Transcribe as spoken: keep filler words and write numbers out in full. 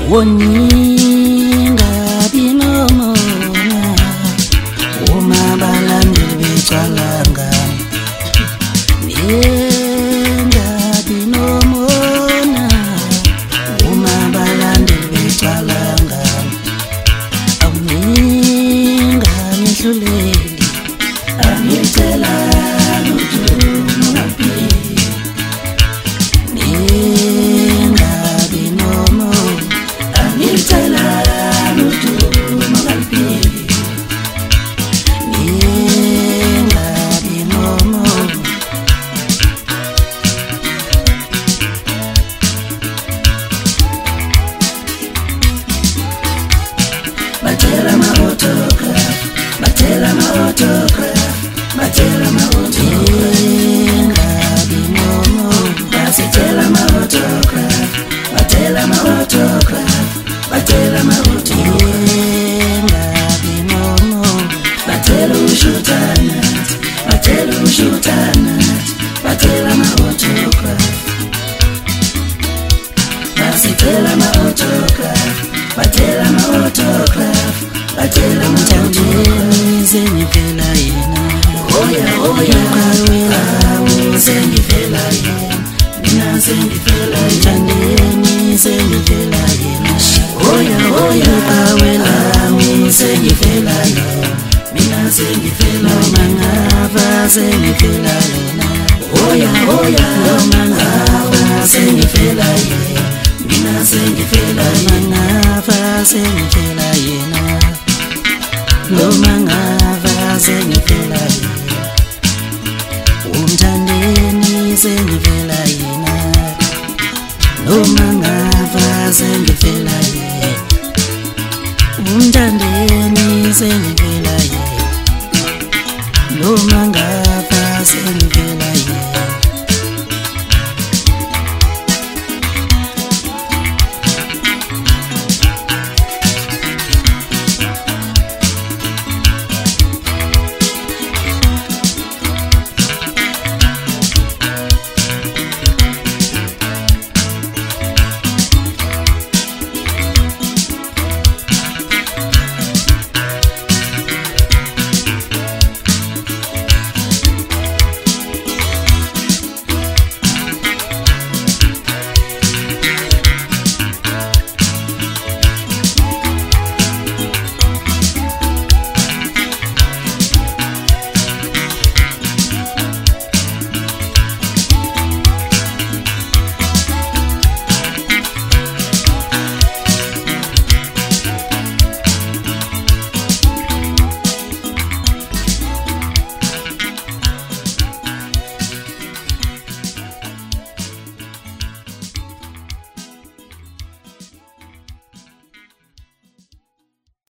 woninga binomona uma balandeli becalanga nenga binomona uma balandeli becalanga awuninga nihluleli angitshela Batela ma autograph, batela ma autograph, batela ma autograph, binomo. Batela ma autograph, batela ma autograph, batela ma autograph, binomo. Batela ushutanat, batela ushutanat, batela ma autograph, batela ma autograph, batela ma autograph. Batela mtandeni zenivela yena oya oya kawela zenivela yena mina zenivela mtandeni zenivela yena oya oya kawela zenivela yena mina zenivela mangava zenivela yena oya oya mangava zenivela yena mina zenivela mangava zenivela yena Loma ngava zengivela yena umthandeni zengivela yena Loma ngava zengivela yena umthandeni zengivela yena Loma ngava zengivela